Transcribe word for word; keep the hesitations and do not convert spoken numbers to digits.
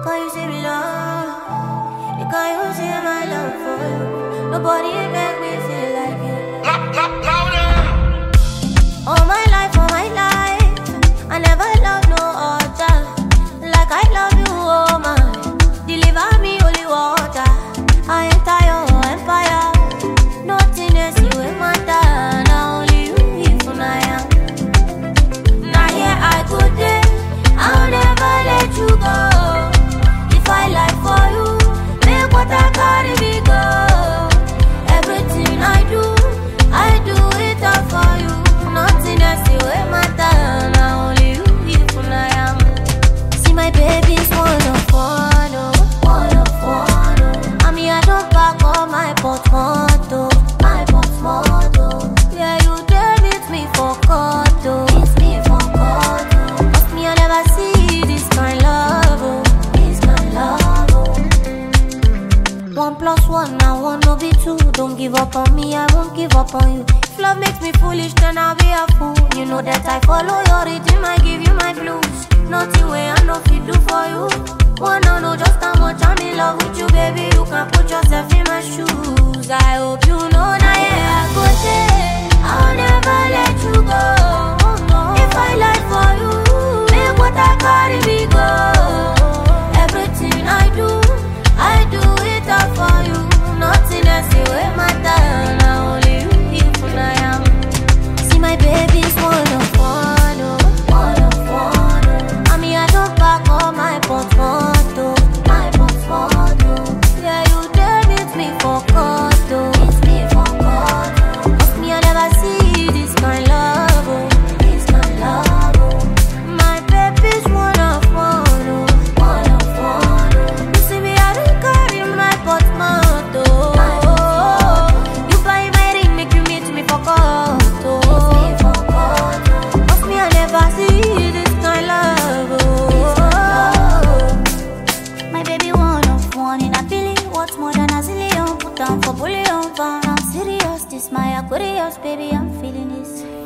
Can you see me love? Can you see my love for you? Nobody make me feel like you. All my life, all my life, I never loved no other like I love you, oh my. Deliver me holy water. I enter your empire. Nothing else you ain't matter. Now only you if I am. Now here I go there. I'll never let you go. If I lie for you, make what I carry me go. Everything I do, I do it all for you. Nothing else you ain't matter. Now only you if I am. See my baby's one of one, oh, one of one, oh. I mean I don't back all my portfolio, my portfolio. Yeah, you dare meet me for court, oh. Meet me for court, oh. Cause me I never see this kind love, oh. This kind love, oh. One plus one, now one no be two. Don't give up on me, I won't give up on you. If love makes me foolish, then I'll be a fool. You know that I follow your rhythm, I give you my blues. Nothing way I know fit do for you. Wanna know just how much I'm in love with you, baby. You can put yourself in my shoes. I hope you know now, yeah, I go there. I'll never let you go. If I lie for you, make what I carry me go. Everything I do, I do it all for you. Nothing else you ain't matter. Now only you if I am. See my baby's one of one, oh, one of one, oh. I mean I don't back all my portfolio, my portfolio. Yeah, you dare meet me for court, oh. Meet me for court, oh. Cause me I never see this kind love, oh. This kind love, oh. My baby's one of one, oh, one of one, oh. You see me I don't carry my portfolio. You buy my ring, make you meet me for court, oh. Meet me for court, oh. Cause me I never see this kind love, oh. My baby one of one in a billion. What's more than a zillion? Put down for bullion. I'm serious, this my Aquarius, baby, I'm feeling this.